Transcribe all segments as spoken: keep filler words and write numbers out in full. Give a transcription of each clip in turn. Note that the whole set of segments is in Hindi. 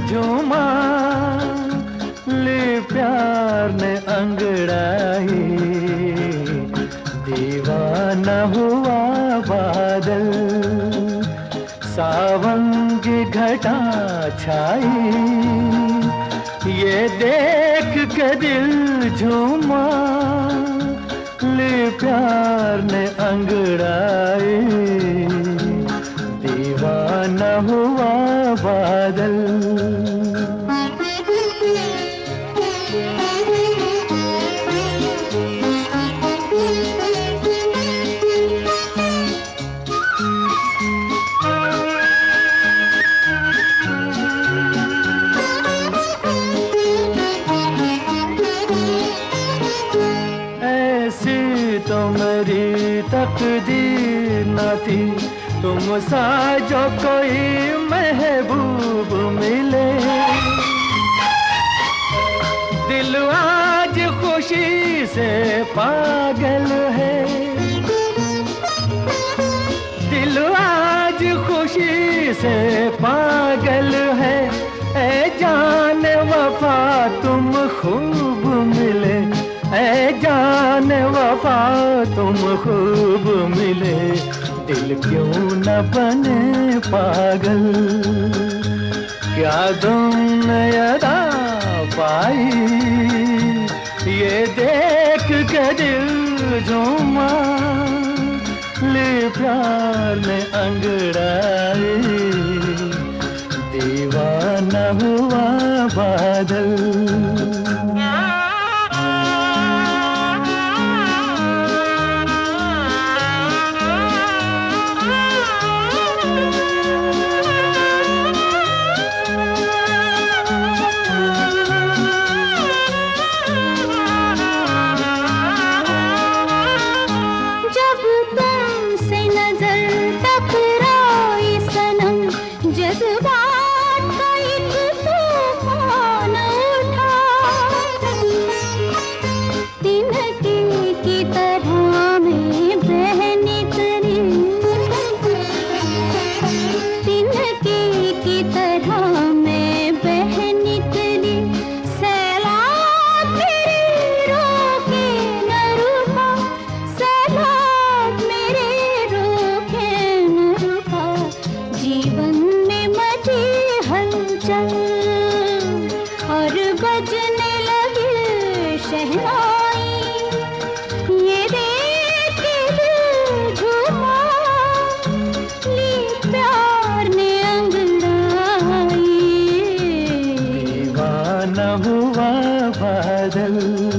झूमा, ले प्यार ने अंगड़ाई, दीवाना हुआ बादल, सावन की घटा छाई, ये देख के दिल झूमा, ले प्यार ने अंगड़ाई, दीवाना हुआ बादल। तो मेरी तकदीर न थी, तुम सा जो कोई महबूब मिले, दिल आज खुशी से पागल है, दिल आज खुशी से पागल है, ऐ जान वफा तुम खूब मिले, ऐ जान वफा तुम खूब मिले, दिल क्यों न बने पागल, क्या तुमने अदा पाई, ये देख के दिल झूमा, ले प्यार ने अंगड़ाई, दीवाना हुआ बादल। और बजने लगी शहनाई, ये देख के दिल झूमा, ले प्यार ने अंगड़ाई, दीवाना हुआ बादल।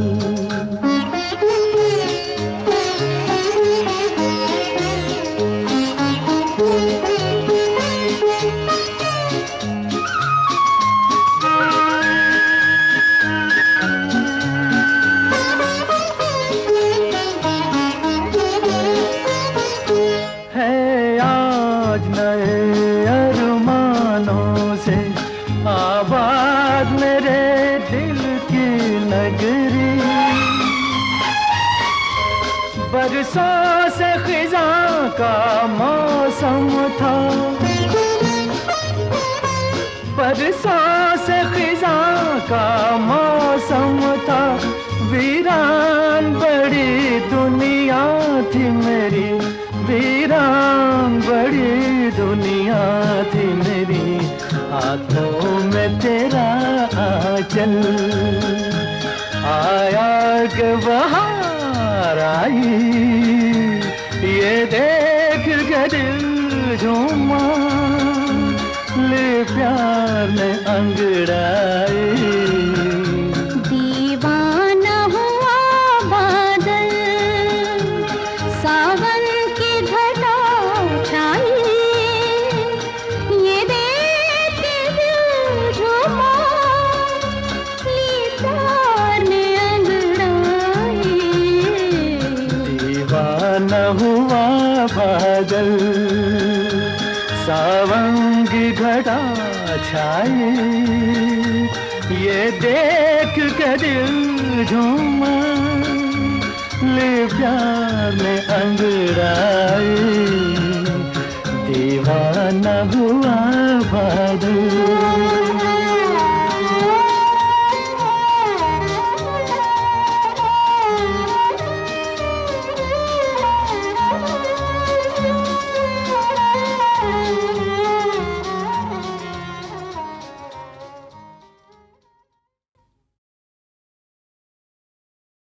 नए अरमानों से आबाद मेरे दिल की नगरी, बरसों से खिज़ां का मौसम था, बरसों से खिज़ां का मौसम था, वीरान बड़ी दुनिया थी मेरी, वीरान बड़ी दुनिया थी मेरी, हाथों में तेरा आंचल, आया के बहार आई, ये देख के दिल झूमा, ले प्यार ने अंगड़ाई, दीवाना हुआ बादल, सावन की घटा छाई, ये देख के दिल झूमा, ले प्यार ने अंगड़ाई, दीवाना हुआ बादल, सावन की घटा छाई, ये देख के दिल झूमा, ले प्यार ने अंगड़ाई, दीवाना हुआ बादल।